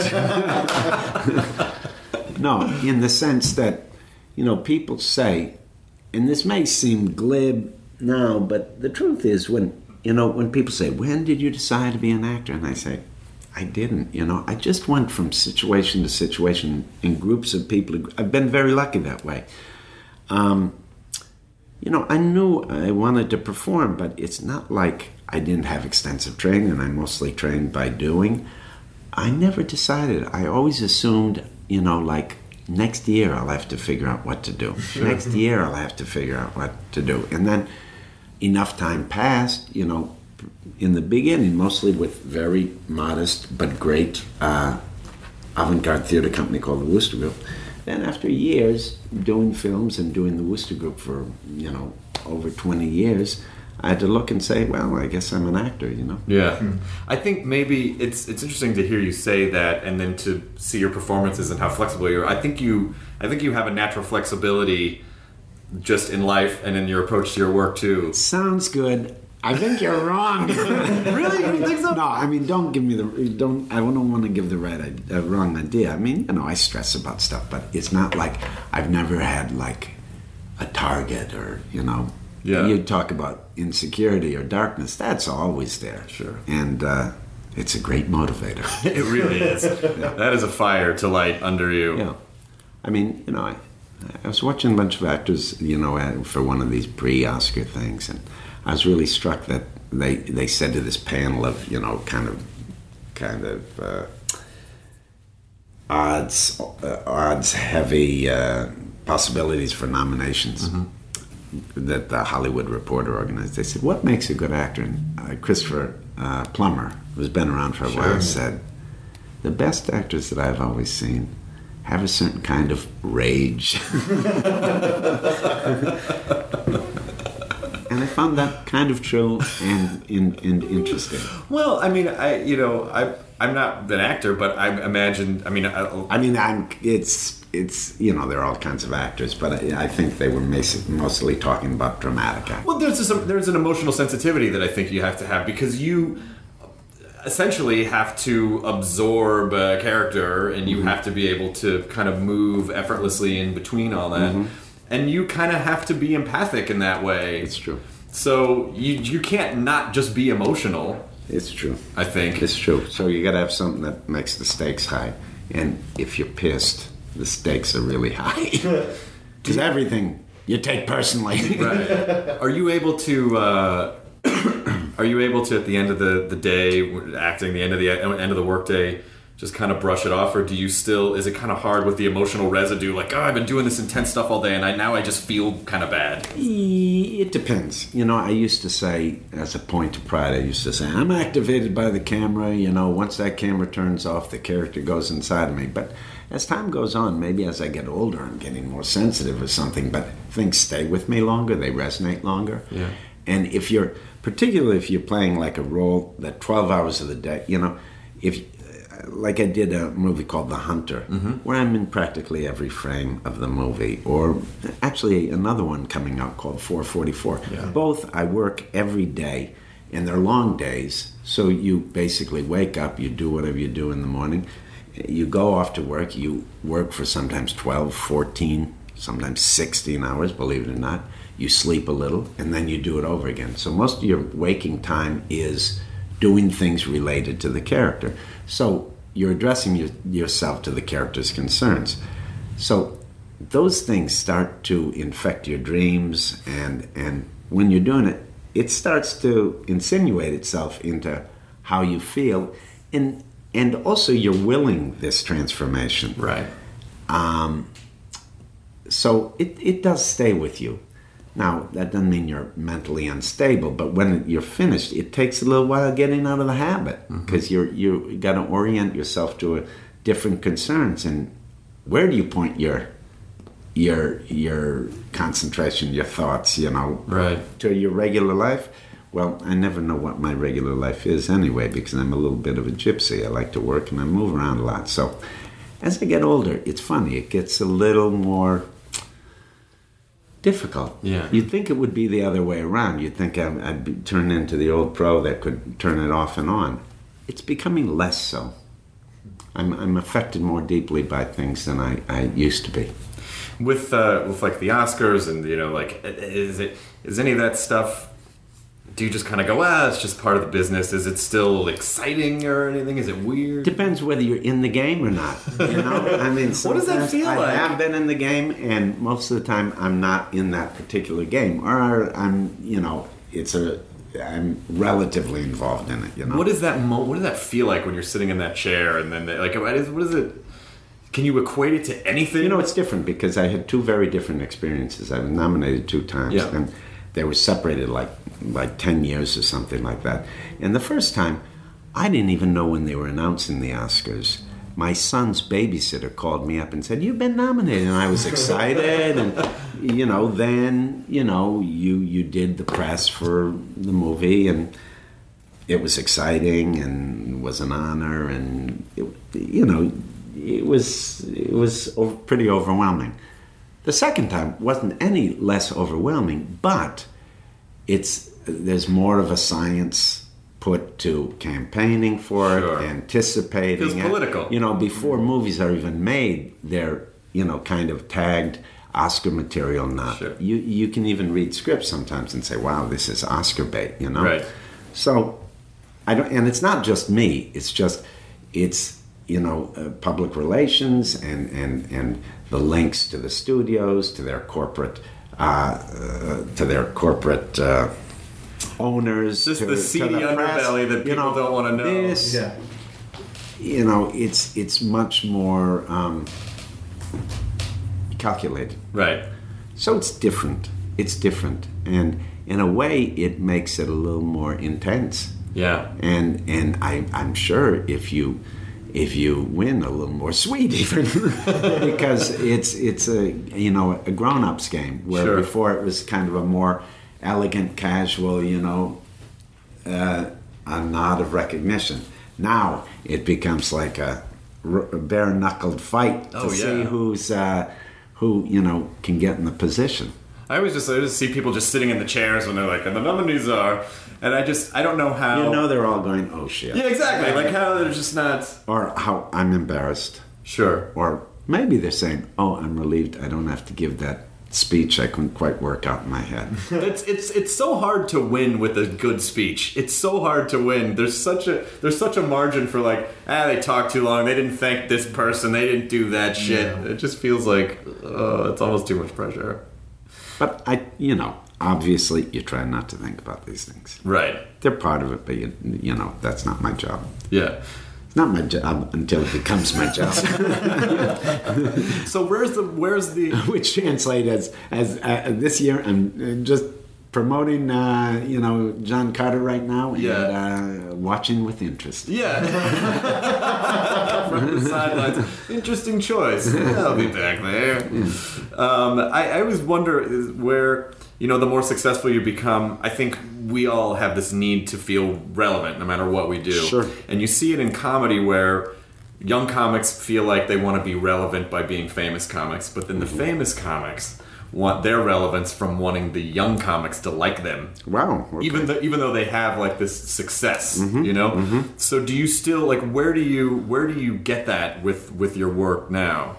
No, in the sense that, you know, people say, and this may seem glib now, but the truth is when, you know, when people say, when did you decide to be an actor? And I say, I didn't, you know. I just went from situation to situation in groups of people. I've been very lucky that way. Um... You know, I knew I wanted to perform, but it's not like I didn't have extensive training, and I mostly trained by doing. I never decided. I always assumed, you know, like next year I'll have to figure out what to do. Next year I'll have to figure out what to do. And then enough time passed, you know, in the beginning, mostly with very modest but great uh, avant-garde theater company called the Wooster Group. Then after years doing films and doing the Wooster Group for, you know, over twenty years, I had to look and say, well, I guess I'm an actor, you know? Yeah. Mm. I think maybe it's it's interesting to hear you say that and then to see your performances and how flexible you are. I think you I think you have a natural flexibility just in life and in your approach to your work too. Sounds good. I think you're wrong. Really? You don't think so? No, I mean, don't give me the don't. I don't want to give the right uh, wrong idea. I mean, you know, I stress about stuff, but it's not like I've never had like a target or you know. Yeah. You talk about insecurity or darkness. That's always there. Sure. And uh, it's a great motivator. It really is. Yeah. That is a fire to light under you. Yeah. I mean, you know, I, I was watching a bunch of actors, you know, at, for one of these pre-Oscar things, and I was really struck that they they said to this panel of, you know, kind of kind of uh, odds uh, odds heavy uh, possibilities for nominations mm-hmm. that the Hollywood Reporter organized. They said, "What makes a good actor?" And uh, Christopher uh, Plummer, who's been around for a sure. while, said, "The best actors that I've always seen have a certain kind of rage." And I found that kind of true and, and, and interesting. Well, I mean, I you know, I I'm not an actor, but I imagine. I mean, I, I mean, I'm. It's it's you know, there are all kinds of actors, but I, I think they were mostly talking about dramatic acting. Well, there's just a, there's an emotional sensitivity that I think you have to have because you essentially have to absorb a character, and you mm-hmm. have to be able to kind of move effortlessly in between all that. Mm-hmm. And you kind of have to be empathic in that way. It's true. So you you can't not just be emotional. It's true. I think. It's true. So you got to have something that makes the stakes high. And if you're pissed, the stakes are really high. Because everything you take personally. Right. Are you able to... Uh, are you able to, at the end of the, the day, acting the end of the end of the workday, just kind of brush it off, or do you still, is it kind of hard with the emotional residue, like, oh, I've been doing this intense stuff all day and I now I just feel kind of bad? It depends. You know, I used to say, as a point of pride, I used to say, I'm activated by the camera, you know, once that camera turns off, the character goes inside of me. But as time goes on, maybe as I get older, I'm getting more sensitive or something, but things stay with me longer, they resonate longer. Yeah. And if you're, particularly if you're playing like a role that twelve hours of the day, you know, if like I did a movie called The Hunter, mm-hmm. where I'm in practically every frame of the movie, or actually another one coming out called four forty-four. Yeah. Both I work every day, and they're long days, so you basically wake up, you do whatever you do in the morning, you go off to work, you work for sometimes twelve, fourteen, sometimes sixteen hours, believe it or not, you sleep a little, and then you do it over again. So most of your waking time is doing things related to the character. So you're addressing your, yourself to the character's concerns. So those things start to infect your dreams, and, and when you're doing it, it starts to insinuate itself into how you feel, and and also you're willing this transformation. Right. Um, so it, it does stay with you. Now, that doesn't mean you're mentally unstable, but when you're finished, it takes a little while getting out of the habit, because mm-hmm. you're you got to orient yourself to a different concerns. And where do you point your your your concentration, your thoughts, you know, right. to your regular life? Well, I never know what my regular life is anyway, because I'm a little bit of a gypsy. I like to work and I move around a lot. So as I get older, it's funny. It gets a little more difficult. Yeah. You'd think it would be the other way around. You'd think I'd, I'd be turned into the old pro that could turn it off and on. It's becoming less so. I'm, I'm affected more deeply by things than I, I used to be. With uh, with like the Oscars and, you know, like, is it is any of that stuff, do you just kind of go, ah, it's just part of the business? Is it still exciting or anything? Is it weird? Depends whether you're in the game or not. You know, I mean, what does that feel I like? I have been in the game, and most of the time I'm not in that particular game, or I'm, you know, it's a I'm relatively involved in it. You know. What is that? Mo- what does that feel like when you're sitting in that chair and then they, like what is, what is it? Can you equate it to anything? You know, it's different because I had two very different experiences. I was nominated two times, Yeah. and they were separated like like ten years or something like that. And the first time, I didn't even know when they were announcing the Oscars. My son's babysitter called me up and said, "You've been nominated," and I was excited. And you know, then you know, you you did the press for the movie, and it was exciting and was an honor, and it, you know. It was it was pretty overwhelming. The second time wasn't any less overwhelming, but it's there's more of a science put to campaigning for Sure. it, anticipating Feels it. political. You know, before movies are even made, they're you know kind of tagged Oscar material. Not Sure. you. You can even read scripts sometimes and say, "Wow, this is Oscar bait." You know, Right. So I don't, and it's not just me. It's just it's. you know, uh, public relations and, and, and the links to the studios, to their corporate, uh, uh, to their corporate uh, owners. Just to, the to seedy the press. underbelly that You people know, don't want to know. This, you know, it's it's much more um, calculated. Right. So it's different. It's different, and in a way, it makes it a little more intense. Yeah. And and I I'm sure if you. If you win, a little more sweet even, because it's it's a you know a grown-ups game where Sure. before it was kind of a more elegant, casual, you know, uh, a nod of recognition. Now it becomes like a, r- a bare-knuckled fight to Oh, see yeah. who's uh, who you know can get in the position. I always just I just see people just sitting in the chairs when they're like, and the nominees are, and I just I don't know how. You know, they're all going, "Oh shit!" Yeah, exactly. Like how they're just not. Or how I'm embarrassed. Sure. Or maybe they're saying, "Oh, I'm relieved. I don't have to give that speech I couldn't quite work out in my head." It's it's it's so hard to win with a good speech. It's so hard to win. There's such a there's such a margin for like ah they talked too long. They didn't thank this person. They didn't do that shit. Yeah. It just feels like uh, it's almost too much pressure. But I, you know, obviously you try not to think about these things. Right. They're part of it, but you, you know, that's not my job. Yeah. It's not my job until it becomes my job. So where's the where's the Which translates as as uh, this year I'm uh, just promoting, uh, you know, John Carter right now and Yeah. uh, watching with interest. yeah from the sidelines. Interesting choice. I'll be back there. Um, I, I always wonder is where you know the more successful you become. I think we all have this need to feel relevant no matter what we do. Sure. And you see it in comedy where young comics feel like they want to be relevant by being famous comics, but then the famous comics want their relevance from wanting the young comics to like them. Wow. Okay. Even though, even though they have like this success, you know. So do you still like where do you where do you get that with with your work now?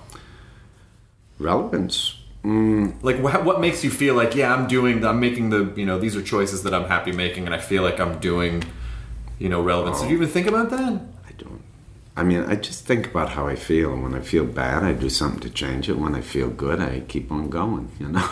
Relevance. Like what what makes you feel like yeah I'm doing I'm making the you know these are choices that I'm happy making and I feel like I'm doing you know relevance. Did you even think about that? I don't. I mean, I just think about how I feel. And when I feel bad, I do something to change it. When I feel good, I keep on going, you know?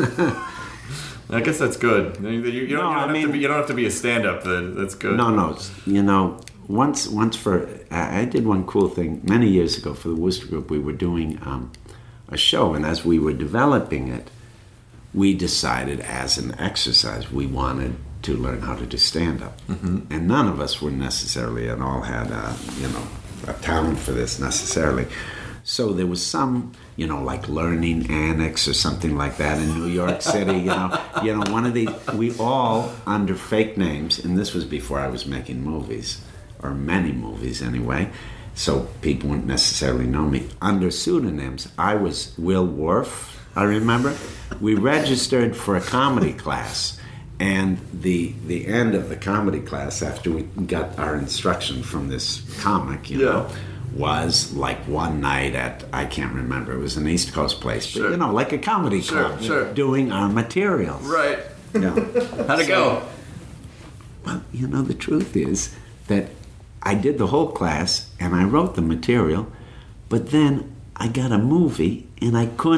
I guess that's good. You, you, you, don't, you, No, don't I have to mean- be, you don't have to be a stand-up. Then that's good. No, no. You know, once once for... I I did one cool thing many years ago for the Wooster Group. We were doing um, a show, and as we were developing it, we decided as an exercise we wanted to learn how to do stand-up. Mm-hmm. And none of us were necessarily at all had, a, you know, a talent for this necessarily. So there was some, you know, like learning annex or something like that in New York City, you know. You know, one of the, we all, under fake names, and this was before I was making movies, or many movies anyway, so people wouldn't necessarily know me. Under pseudonyms, I was Will Worf, I remember. We registered for a comedy class. And the the end of the comedy class, after we got our instruction from this comic, you Yeah. know, was like one night at, I can't remember, it was an East Coast place, Sure. but you know, like a comedy Sure, club, sure. doing our materials. Right. Yeah. How'd it go? Well, you know, the truth is that I did the whole class and I wrote the material, but then I got a movie and I couldn't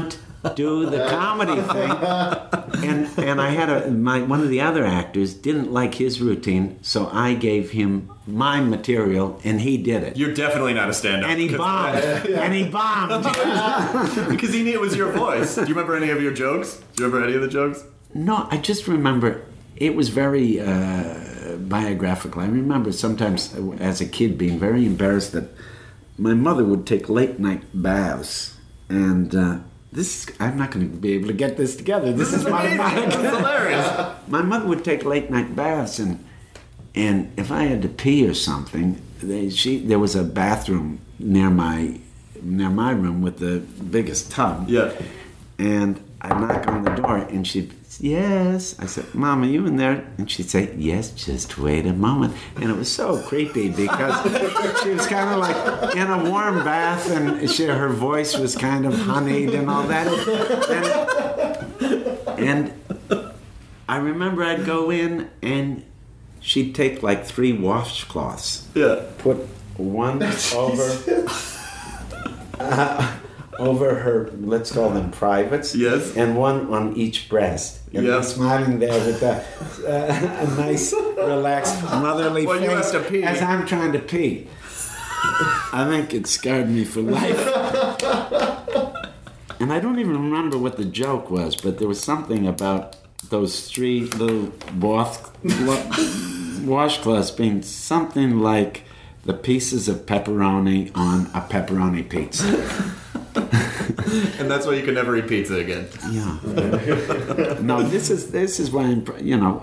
do the comedy thing. And and I had a my one of the other actors didn't like his routine, so I gave him my material, and he did it. You're definitely not a stand-up. And he bombed. And he bombed. Because he knew it was your voice. Do you remember any of your jokes? Do you remember any of the jokes? No, I just remember it was very uh, biographical. I remember sometimes uh, as a kid being very embarrassed that my mother would take late night baths, and uh, this I'm not going to be able to get this together. This, This is is my amazing. This is hilarious. My mother would take late night baths, and and if I had to pee or something, they, she there was a bathroom near my near my room with the biggest tub. Yeah. And I'd knock on the door, and she'd say, yes. I said, Mom, are you in there? And she'd say, yes, just wait a moment. And it was so creepy because she was kind of like in a warm bath, and she, her voice was kind of honeyed and all that. And, and I remember I'd go in, and she'd take like three washcloths. Yeah. Put one over... Uh, over her, let's call them privates, yes, and one on each breast. And yep. I'm smiling there with a, uh, a nice, relaxed, motherly well, face you have to pee. as I'm trying to pee. I think it scarred me for life. And I don't even remember what the joke was, but there was something about those three little wash, washcloths being something like the pieces of pepperoni on a pepperoni pizza. And that's why you can never eat pizza again. Yeah. No, this is this is why I'm. You know,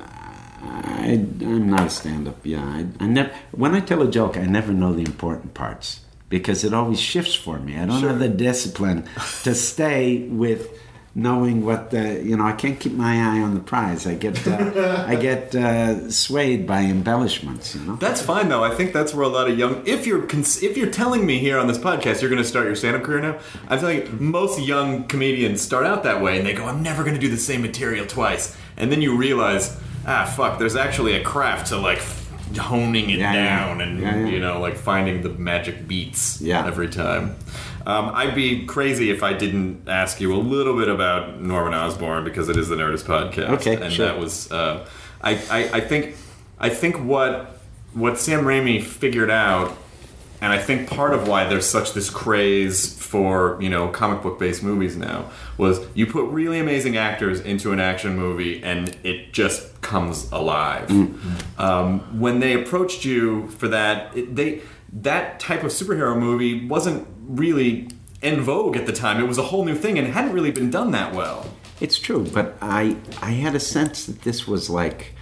I I'm not a stand-up. Yeah, I, I never. When I tell a joke, I never know the important parts because it always shifts for me. I don't Sure. have the discipline to stay with knowing what the. You know, I can't keep my eye on the prize. I get uh, I get uh, swayed by embellishments. You know. That's fine though. I think that's where a lot of young. If you're cons- if you're telling me here on this podcast you're going to start your stand-up career now, I'm telling you most young comedians start out that way and they go, I'm never going to do the same material twice, and then you realize, ah, fuck, there's actually a craft to like honing it Yeah, yeah. down and Yeah, yeah. you know like finding the magic beats Yeah. every time. Um, I'd be crazy if I didn't ask you a little bit about Norman Osborn because it is the Nerdist podcast. Okay, and sure. that was uh, I, I I think I think what what Sam Raimi figured out, and I think part of why there's such this craze for you know comic book based movies now was you put really amazing actors into an action movie and it just comes alive. Mm-hmm. Um, when they approached you for that, it, they. That type of superhero movie wasn't really en vogue at the time. It was a whole new thing and it hadn't really been done that well. It's true, but I I had a sense that this was like,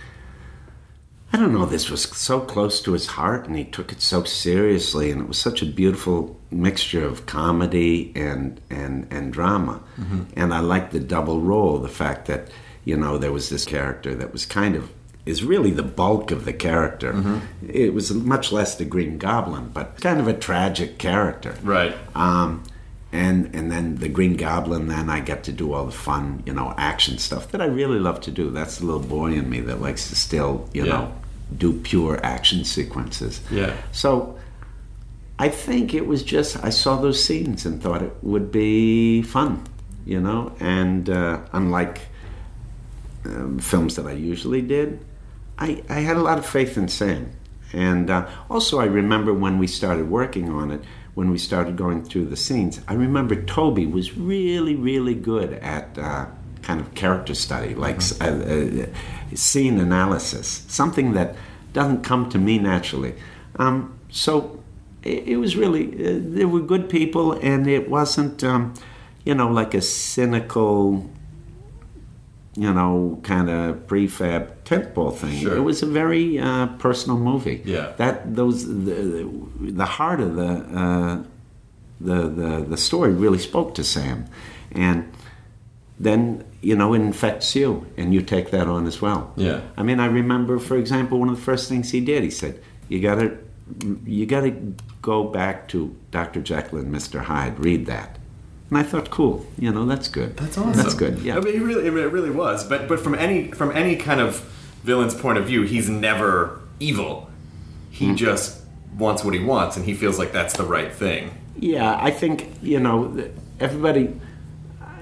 I don't know, this was so close to his heart and he took it so seriously, and it was such a beautiful mixture of comedy and and, and drama. Mm-hmm. And I liked the double role, the fact that, you know, there was this character that was kind of, is really the bulk of the character. Mm-hmm. It was much less the Green Goblin, but kind of a tragic character. Right. Um, and and then the Green Goblin, then I get to do all the fun, you know, action stuff that I really love to do. That's the little boy in me that likes to still, you Yeah. know, do pure action sequences. Yeah. So I think it was just, I saw those scenes and thought it would be fun, you know, and uh, unlike um, films that I usually did, I, I had a lot of faith in Sam. And uh, also I remember when we started working on it, when we started going through the scenes, I remember Toby was really, really good at uh, kind of character study, like mm-hmm. uh, uh, scene analysis, something that doesn't come to me naturally. Um, so it, it was really, uh, there were good people, and it wasn't, um, you know, like a cynical, you know, kind of prefab tentpole thing. Sure. It was a very uh, personal movie. Yeah. That those the, the heart of the, uh, the the the story really spoke to Sam, and then you know it infects you, and you take that on as well. Yeah. I mean, I remember, for example, one of the first things he did. He said, "You gotta you gotta go back to Doctor Jekyll and Mister Hyde. Read that." And I thought, cool, you know, that's good. That's awesome. That's good. Yeah. I mean, it really, it really was. But but from any from any kind of villain's point of view, he's never evil. He mm-hmm. just wants what he wants, and he feels like that's the right thing. Yeah, I think, you know, everybody,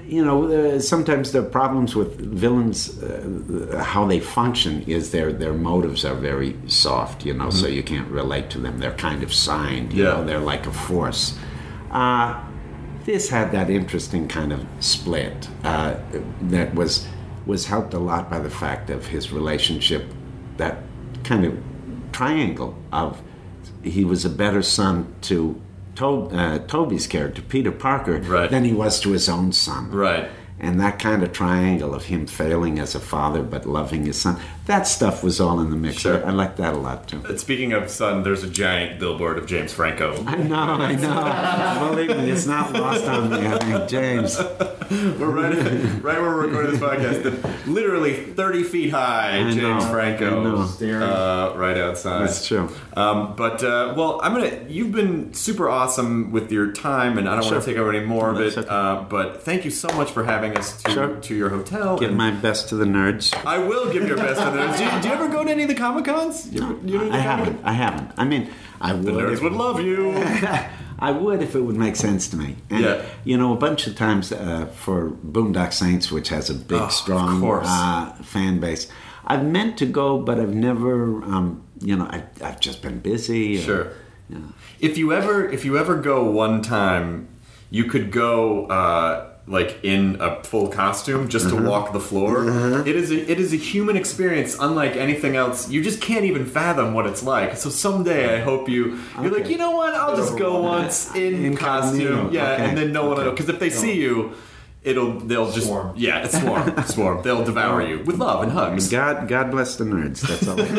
you know, uh, sometimes the problems with villains, uh, how they function is their their motives are very soft, you know, mm-hmm. so you can't relate to them. They're kind of signed, you yeah. know, they're like a force. Uh, this had that interesting kind of split uh, that was was helped a lot by the fact of his relationship, that kind of triangle of he was a better son to To- uh, Toby's character, Peter Parker, right. than he was to his own son. Right. And that kind of triangle of him failing as a father but loving his son, that stuff was all in the mix. Sure. I, I like that a lot, too. Speaking of son, there's a giant billboard of James Franco. I know, I know. Believe me, it's not lost on me. I mean, James. We're right, right where we're recording this podcast. The literally thirty feet high, I James know, Franco, I know. uh, right outside. That's true. Um, but uh, well, I'm gonna. You've been super awesome with your time, and I don't Sure. want to take over any more of That's it. okay. Uh, but thank you so much for having us to, Sure. to your hotel. Give and my best to the nerds. I will give your best to those. Do you, do you ever go to any of the Comic Cons? You, ever- you know I haven't. I haven't. I mean, I would. The nerds if- would love you. I would if it would make sense to me. And, Yeah. you know, a bunch of times uh, for Boondock Saints, which has a big, Oh, of strong course. uh, fan base, I've meant to go, but I've never, um, you know, I, I've just been busy. or, Sure. you know. If you ever, if you ever go one time, you could go uh, like in a full costume just Uh-huh. to walk the floor. Uh-huh. It is a, it is a human experience unlike anything else. You just can't even fathom what it's like. So someday I hope you you're like, you know what? I'll just go once in Incognito. costume, yeah, Okay. and then no one will Okay. know, because if they see you, it'll they'll just Swarm. yeah, it's swarm, swarm. They'll devour you with love and hugs. God, God bless the nerds. That's all.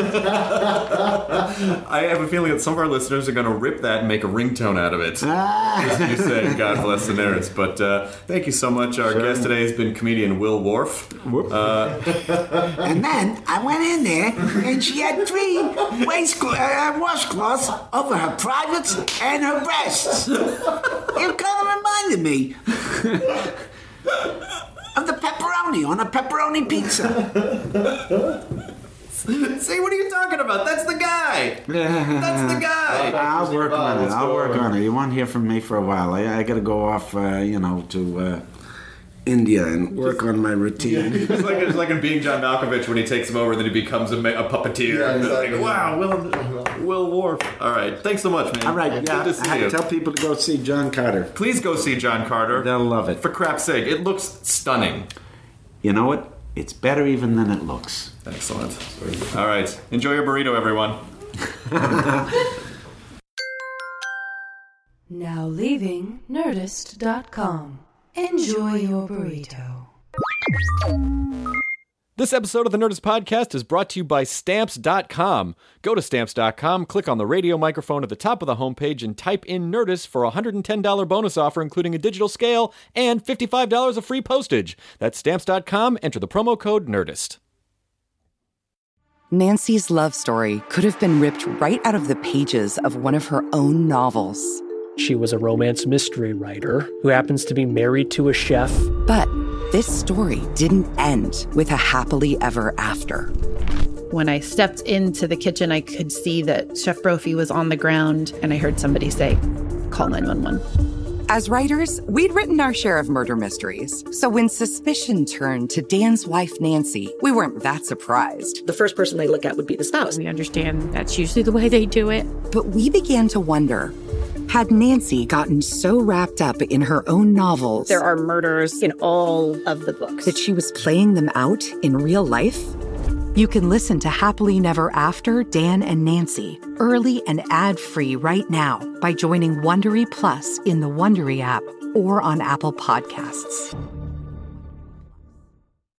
I have a feeling that some of our listeners are going to rip that and make a ringtone out of it. Ah. You say, God bless the nerds. But uh, thank you so much. Our Sure. guest today has been comedian Will Worf. Uh, And then I went in there, and she had three waist uh, washcloths over her privates and her breasts. It kind of reminded me of the pepperoni on a pepperoni pizza. see, what are you talking about? That's the guy. That's the guy. I'll work on it. Let's I'll go work over. on it. You won't hear from me for a while. I, I got to go off, uh, you know, to uh, India and work on my routine. It's like, it's like in Being John Malkovich when he takes him over and then he becomes a, ma- a puppeteer. Yeah, And exactly. like, wow, Will, Will Worf. All right. Thanks so much, man. All right, Good yeah. to see I you. tell people to go see John Carter. Please go see John Carter. They'll love it. For crap's sake, it looks stunning. You know what? It's better even than it looks. Excellent. All right. Enjoy your burrito, everyone. Now leaving Nerdist dot com. Enjoy your burrito. This episode of the Nerdist Podcast is brought to you by Stamps dot com. Go to Stamps dot com, click on the radio microphone at the top of the homepage, and type in Nerdist for a one hundred ten dollars bonus offer, including a digital scale and fifty-five dollars of free postage. That's Stamps dot com. Enter the promo code NERDIST. Nancy's love story could have been ripped right out of the pages of one of her own novels. She was a romance mystery writer who happens to be married to a chef. But this story didn't end with a happily ever after. When I stepped into the kitchen, I could see that Chef Brophy was on the ground, and I heard somebody say, call nine one one. As writers, we'd written our share of murder mysteries. So when suspicion turned to Dan's wife, Nancy, we weren't that surprised. The first person they look at would be the spouse. We understand that's usually the way they do it. But we began to wonder, had Nancy gotten so wrapped up in her own novels There are murders in all of the books. that she was playing them out in real life? You can listen to Happily Never After, Dan and Nancy, early and ad-free right now by joining Wondery Plus in the Wondery app or on Apple Podcasts.